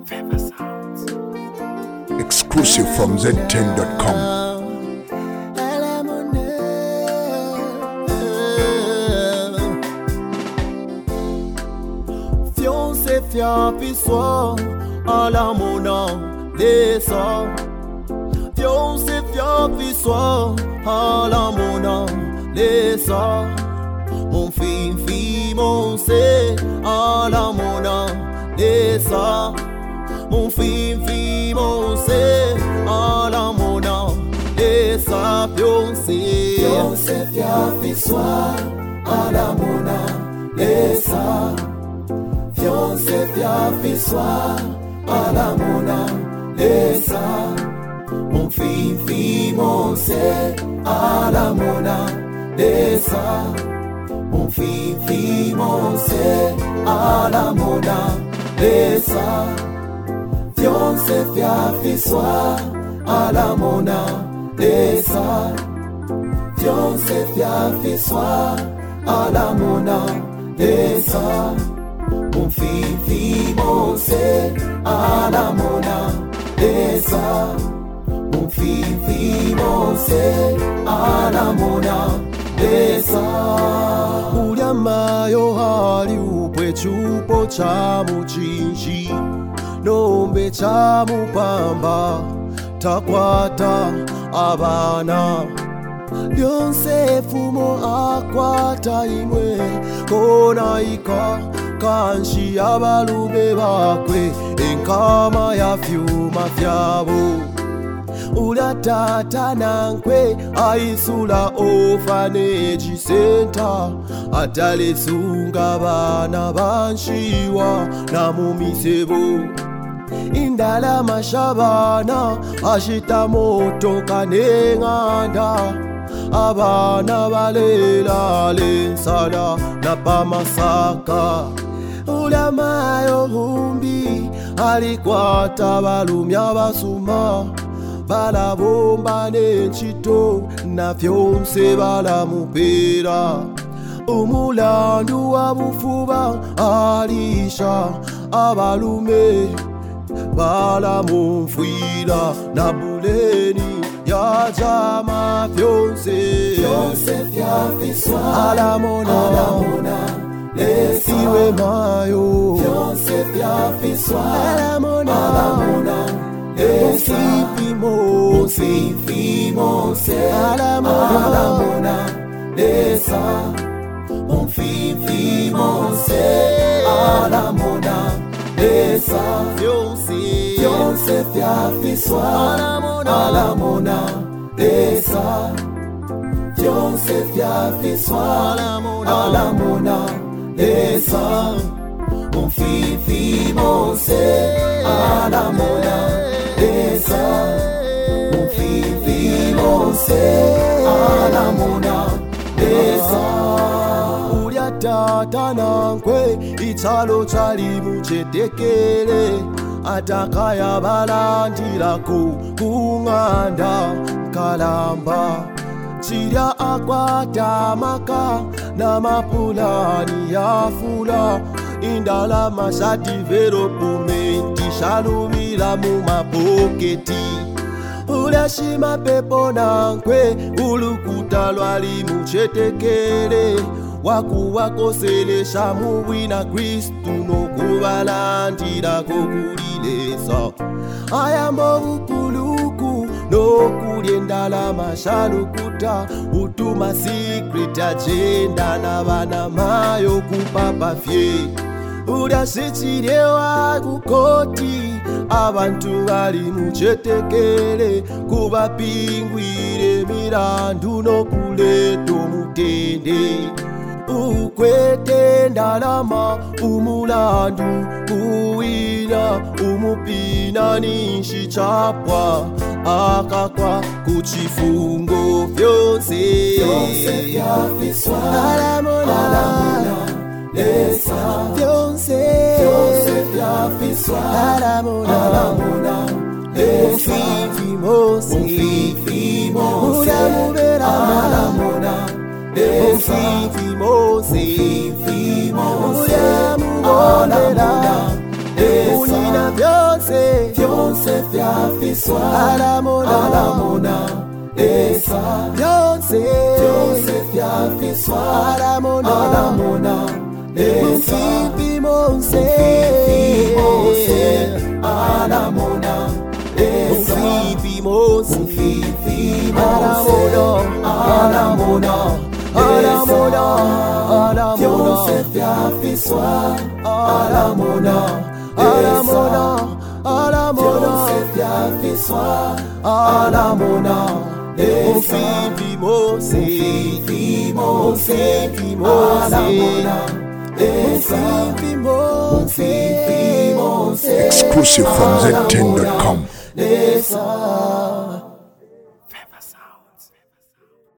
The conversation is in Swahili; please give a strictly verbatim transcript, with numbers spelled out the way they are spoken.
Exclusive from Z ten dot com. Fiancé fiapi soir à la mona descend. Fiancé fiapi soir à la mona descend. Mon fille fille mon c'est à la mona descend. Mon fille fille mon c'est à la mona descend. Fiancé fiancé fiapi soir à la mona descend. Fiancé fiapi soir à la mona lesa. Mon fille fille mon c'est à la mona lesa. Mon fille fille mon c'est à la mona lesa. Fiancé fiapi soir à la mona lesa. Fiancé fiapi soir à la mona lesa. Mon fille, fille, mon c'est à la mona lesa. Mon fille, fille, mon c'est à la mona lesa. Uliama yo hali upwe chupo chamu chinji. Nombe chamu pamba takwata abana. Lyonse fumo akwata imwe kona ika kanshi abalume bakwe enkama ya fyuma fyabo. Ula tata nankwe aisula orphanage center atale sunga bana banshiwa na mumisebo. Indala mashabana ashita moto kanenganda. Abana balela lensala na pamasaka. Ulama yo humbi alikwata balumya basuma. Bala bomba nenchito na fyonse bala mupera. Umulandu wabufuba alisha abalume. Bala mumfwila na buleni ya jama fiancé. Fiancé fiapi soir à la mona, à la mona lesa. Iwe mayo fiancé fiapi soir à la mona, à la mona lesa. Mon fifi mon c'est à la mona, à la mona lesa. Mon fifi mon c'est à la mona lesa. Fiancé fiancé fiapi soir à la mona, à la mona lesa. Fiancé fiapi soir à la mona, à la mona lesa. Mon fifi mon c'est à la mona lesa. Mon fifi mon c'est à la mona lesa. Ulia tata nankwe italo chali muchetekele. Atakaya balandirako kunganda kalamba. Chirya akwata maka na mapulani ya fula. Indala masha development shalumila mu mapoketi. Ula shima pepo nankwe ulukuta lwali muchetekele. Waku wako sele shamu wina Kristu no kubalandira kokulilesa. Ayambo ukuluku no kuliendala mashalukuta. Utuma secret agenda na bana mayo kupapa fye. Uda sichirewa kukoti abantu bali muchetekele. Kuba pingwire mirandu no kuleto mutende. Ukwete ndalama umulandu uwina umupina nishichapwa akakwa kuchifungo fiancé. Fiancé fiapi soir à la mona, à la mona lesa. Fiancé fiancé fiapi soir à la mona, à la mona lesa. Mon fifi mon c'est à la mona lesa. Mon fifi mon c'est à la mona lesa. Unina fiancé Fiancé, fiancé fiafiswa Alamona, alamona esa Fiancé, fiancé fiafiswa Alamona, alamona esa Fifi Monse, alamona esa Fifi Monse, Fifi Alamona, alamona Alamona, Alamona, fiancé fiafiswa alamona Alamona, Alamona, fiafiswa alamona esa Fifi Monse, Fifi Monse Fifi Monse, alamona esa Fifi Monse, Fifi Monse Exclusive from Z ten dot com. esa